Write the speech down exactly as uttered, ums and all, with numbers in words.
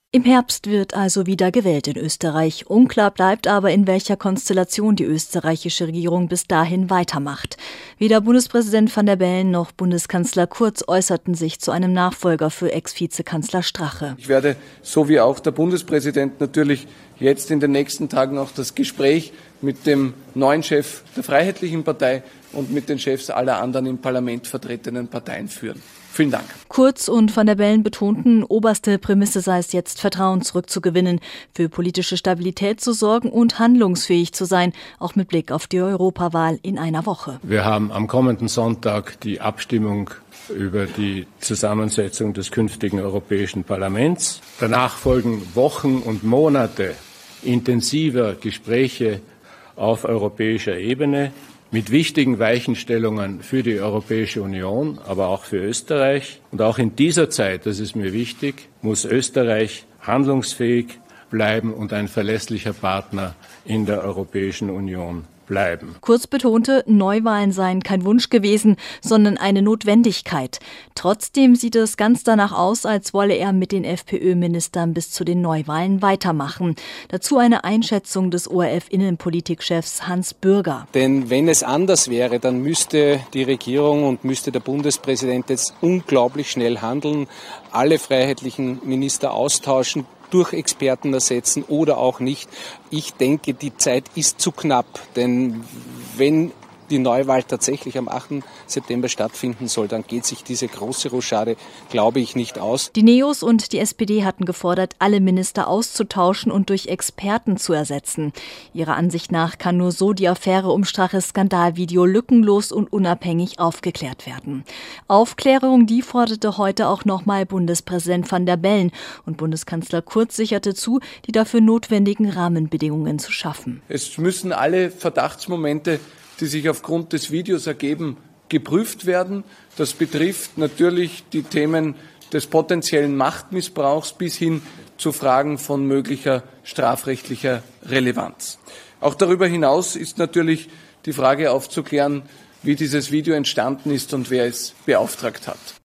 Im Herbst wird also wieder gewählt in Österreich. Unklar bleibt aber, in welcher Konstellation die österreichische Regierung bis dahin weitermacht. Weder Bundespräsident Van der Bellen noch Bundeskanzler Kurz äußerten sich zu einem Nachfolger für Ex-Vizekanzler Strache. Ich werde, so wie auch der Bundespräsident, natürlich jetzt in den nächsten Tagen auch das Gespräch mit dem neuen Chef der Freiheitlichen Partei und mit den Chefs aller anderen im Parlament vertretenen Parteien führen. Vielen Dank. Kurz und Van der Bellen betonten, oberste Prämisse sei es jetzt, Vertrauen zurückzugewinnen, für politische Stabilität zu sorgen und handlungsfähig zu sein, auch mit Blick auf die Europawahl in einer Woche. Wir haben am kommenden Sonntag die Abstimmung über die Zusammensetzung des künftigen Europäischen Parlaments. Danach folgen Wochen und Monate intensiver Gespräche auf europäischer Ebene mit wichtigen Weichenstellungen für die Europäische Union, aber auch für Österreich. Und auch in dieser Zeit, das ist mir wichtig, muss Österreich handlungsfähig bleiben und ein verlässlicher Partner in der Europäischen Union bleiben. Kurz betonte, Neuwahlen seien kein Wunsch gewesen, sondern eine Notwendigkeit. Trotzdem sieht es ganz danach aus, als wolle er mit den FPÖ-Ministern bis zu den Neuwahlen weitermachen. Dazu eine Einschätzung des O R F-Innenpolitikchefs Hans Bürger. Denn wenn es anders wäre, dann müsste die Regierung und müsste der Bundespräsident jetzt unglaublich schnell handeln, alle freiheitlichen Minister austauschen, durch Experten ersetzen oder auch nicht. Ich denke, die Zeit ist zu knapp, denn wenn die Neuwahl tatsächlich am achten September stattfinden soll, dann geht sich diese große Rochade, glaube ich, nicht aus. Die Neos und die S P D hatten gefordert, alle Minister auszutauschen und durch Experten zu ersetzen. Ihrer Ansicht nach kann nur so die Affäre um Straches Skandalvideo lückenlos und unabhängig aufgeklärt werden. Aufklärung, die forderte heute auch nochmal Bundespräsident Van der Bellen, und Bundeskanzler Kurz sicherte zu, die dafür notwendigen Rahmenbedingungen zu schaffen. Es müssen alle Verdachtsmomente, die sich aufgrund des Videos ergeben, geprüft werden. Das betrifft natürlich die Themen des potenziellen Machtmissbrauchs bis hin zu Fragen von möglicher strafrechtlicher Relevanz. Auch darüber hinaus ist natürlich die Frage aufzuklären, wie dieses Video entstanden ist und wer es beauftragt hat.